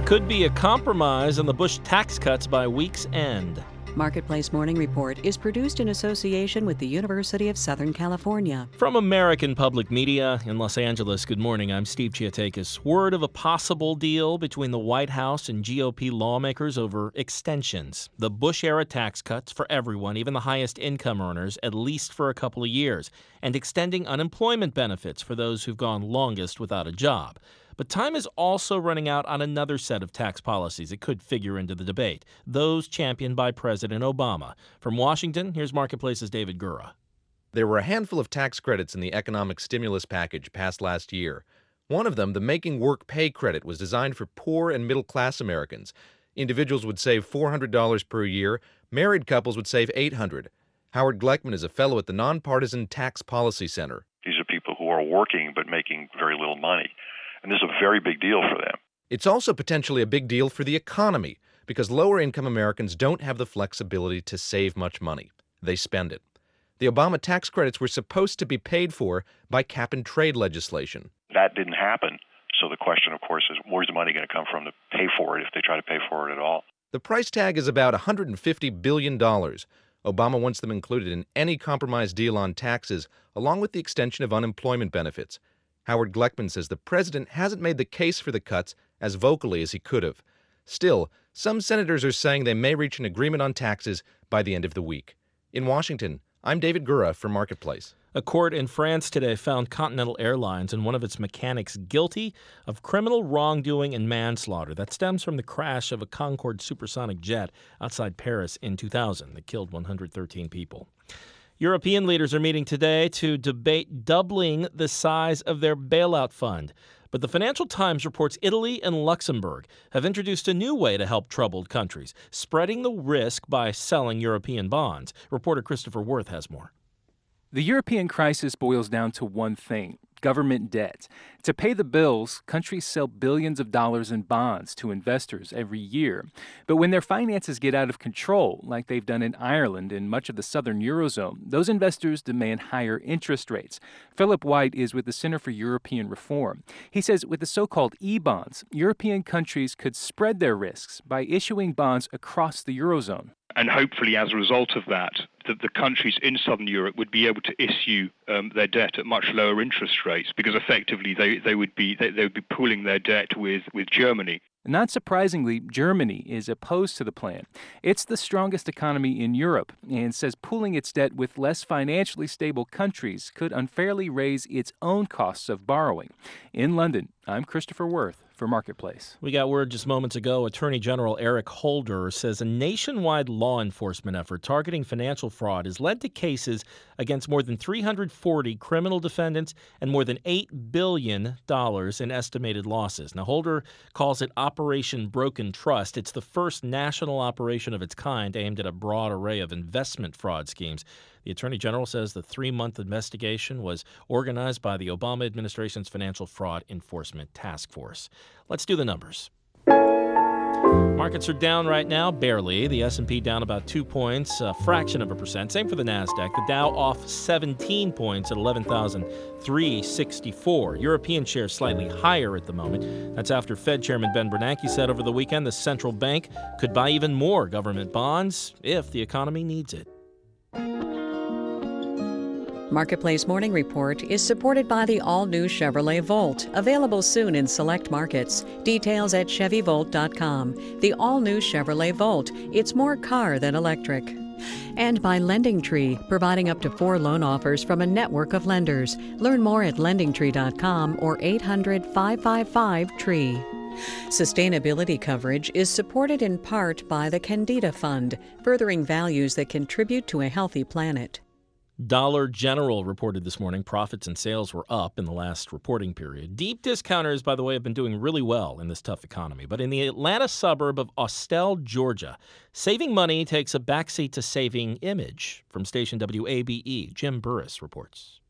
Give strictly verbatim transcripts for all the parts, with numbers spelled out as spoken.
could be a compromise on the Bush tax cuts by week's end. Marketplace Morning Report is produced in association with the University of Southern California. From American Public Media in Los Angeles, good morning. I'm Steve Chiatakis. Word of a possible deal between the White House and G O P lawmakers over extensions. The Bush-era tax cuts for everyone, even the highest income earners, at least for a couple of years, and extending unemployment benefits for those who've gone longest without a job. But time is also running out on another set of tax policies that could figure into the debate, those championed by President Obama. From Washington, here's Marketplace's David Gura. There were a handful of tax credits in the economic stimulus package passed last year. One of them, the Making Work Pay credit, was designed for poor and middle-class Americans. Individuals would save four hundred dollars per year. Married couples would save eight hundred dollars. Howard Gleckman is a fellow at the Nonpartisan Tax Policy Center. These are people who are working but making very little money. And this is a very big deal for them. It's also potentially a big deal for the economy because lower-income Americans don't have the flexibility to save much money. They spend it. The Obama tax credits were supposed to be paid for by cap-and-trade legislation. That didn't happen. So the question, of course, is where's the money going to come from to pay for it if they try to pay for it at all? The price tag is about one hundred fifty billion dollars. Obama wants them included in any compromise deal on taxes, along with the extension of unemployment benefits. Howard Gleckman says the president hasn't made the case for the cuts as vocally as he could have. Still, some senators are saying they may reach an agreement on taxes by the end of the week. In Washington, I'm David Gura for Marketplace. A court in France today found Continental Airlines and one of its mechanics guilty of criminal wrongdoing and manslaughter. That stems from the crash of a Concorde supersonic jet outside Paris in two thousand that killed one hundred thirteen people. European leaders are meeting today to debate doubling the size of their bailout fund. But the Financial Times reports Italy and Luxembourg have introduced a new way to help troubled countries, spreading the risk by selling European bonds. Reporter Christopher Worth has more. The European crisis boils down to one thing: government debt. To pay the bills, countries sell billions of dollars in bonds to investors every year. But when their finances get out of control, like they've done in Ireland and much of the southern Eurozone, those investors demand higher interest rates. Philip White is with the Center for European Reform. He says with the so-called e-bonds, European countries could spread their risks by issuing bonds across the Eurozone. And hopefully, as a result of that, that the countries in southern Europe would be able to issue um, their debt at much lower interest rates, because effectively they, they would be they, they would be pooling their debt with, with Germany. Not surprisingly, Germany is opposed to the plan. It's the strongest economy in Europe and says pooling its debt with less financially stable countries could unfairly raise its own costs of borrowing. In London, I'm Christopher Worth for Marketplace. We got word just moments ago. Attorney General Eric Holder says a nationwide law enforcement effort targeting financial fraud has led to cases against more than three hundred forty criminal defendants and more than eight billion dollars in estimated losses. Now, Holder calls it Operation Broken Trust. It's the first national operation of its kind aimed at a broad array of investment fraud schemes. The Attorney General says the three-month investigation was organized by the Obama administration's Financial Fraud Enforcement Task Force. Let's do the numbers. Markets are down right now, barely. The S and P down about two points, a fraction of a percent. Same for the NASDAQ. The Dow off seventeen points at eleven thousand three hundred sixty-four. European shares slightly higher at the moment. That's after Fed Chairman Ben Bernanke said over the weekend the central bank could buy even more government bonds if the economy needs it. Marketplace Morning Report is supported by the all-new Chevrolet Volt, available soon in select markets. Details at Chevy Volt dot com. The all-new Chevrolet Volt. It's more car than electric. And by LendingTree, providing up to four loan offers from a network of lenders. Learn more at Lending Tree dot com or eight hundred, five five five, T R E E. Sustainability coverage is supported in part by the Candida Fund, furthering values that contribute to a healthy planet. Dollar General reported this morning profits and sales were up in the last reporting period. Deep discounters, by the way, have been doing really well in this tough economy. But in the Atlanta suburb of Austell, Georgia, saving money takes a backseat to saving image. From station W A B E, Jim Burris reports.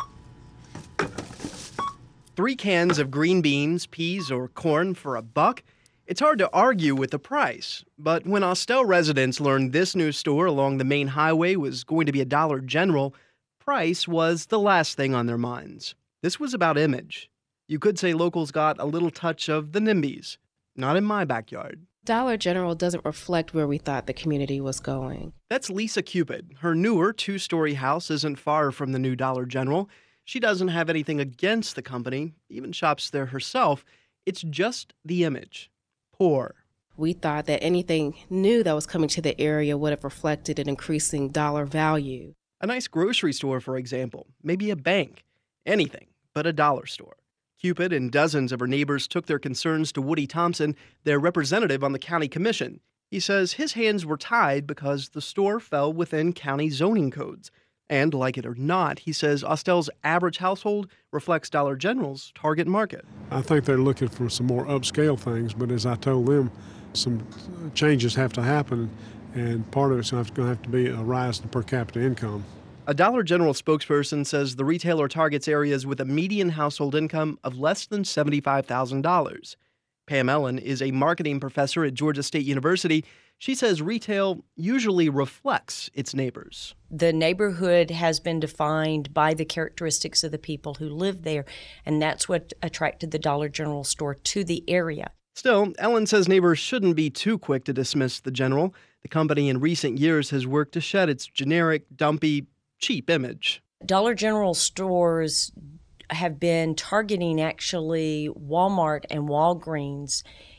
Three cans of green beans, peas, or corn for a buck? It's hard to argue with the price, but when Austell residents learned this new store along the main highway was going to be a Dollar General, price was the last thing on their minds. This was about image. You could say locals got a little touch of the NIMBYs. Not in my backyard. Dollar General doesn't reflect where we thought the community was going. That's Lisa Cupid. Her newer two-story house isn't far from the new Dollar General. She doesn't have anything against the company, even shops there herself. It's just the image. Poor. We thought that anything new that was coming to the area would have reflected an increasing dollar value. A nice grocery store, for example. Maybe a bank. Anything but a dollar store. Cupid and dozens of her neighbors took their concerns to Woody Thompson, their representative on the county commission. He says his hands were tied because the store fell within county zoning codes. And like it or not, he says Austell's average household reflects Dollar General's target market. I think they're looking for some more upscale things, but as I told them, some changes have to happen, and part of it's going to have to be a rise in per capita income. A Dollar General spokesperson says the retailer targets areas with a median household income of less than seventy-five thousand dollars. Pam Ellen is a marketing professor at Georgia State University. She says retail usually reflects its neighbors. The neighborhood has been defined by the characteristics of the people who live there, and that's what attracted the Dollar General store to the area. Still, Ellen says neighbors shouldn't be too quick to dismiss the General. The company in recent years has worked to shed its generic, dumpy, cheap image. Dollar General stores have been targeting actually Walmart and Walgreens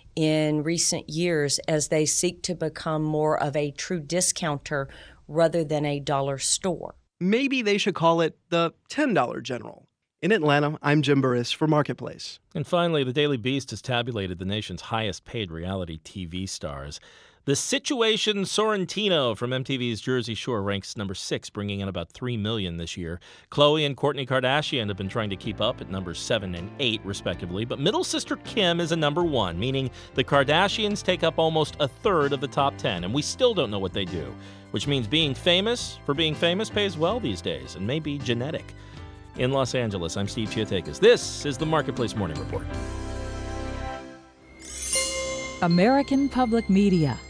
in recent years as they seek to become more of a true discounter rather than a dollar store. Maybe they should call it the ten dollar General. In Atlanta, I'm Jim Burris for Marketplace. And finally, the Daily Beast has tabulated the nation's highest-paid reality T V stars. The Situation Sorrentino from M T V's Jersey Shore ranks number six, bringing in about three million dollars this year. Khloe and Kourtney Kardashian have been trying to keep up at numbers seven and eight, respectively. But middle sister Kim is a number one, meaning the Kardashians take up almost a third of the top ten, and we still don't know what they do, which means being famous for being famous pays well these days, and may be genetic. In Los Angeles, I'm Steve Chiatakis. This is the Marketplace Morning Report. American Public Media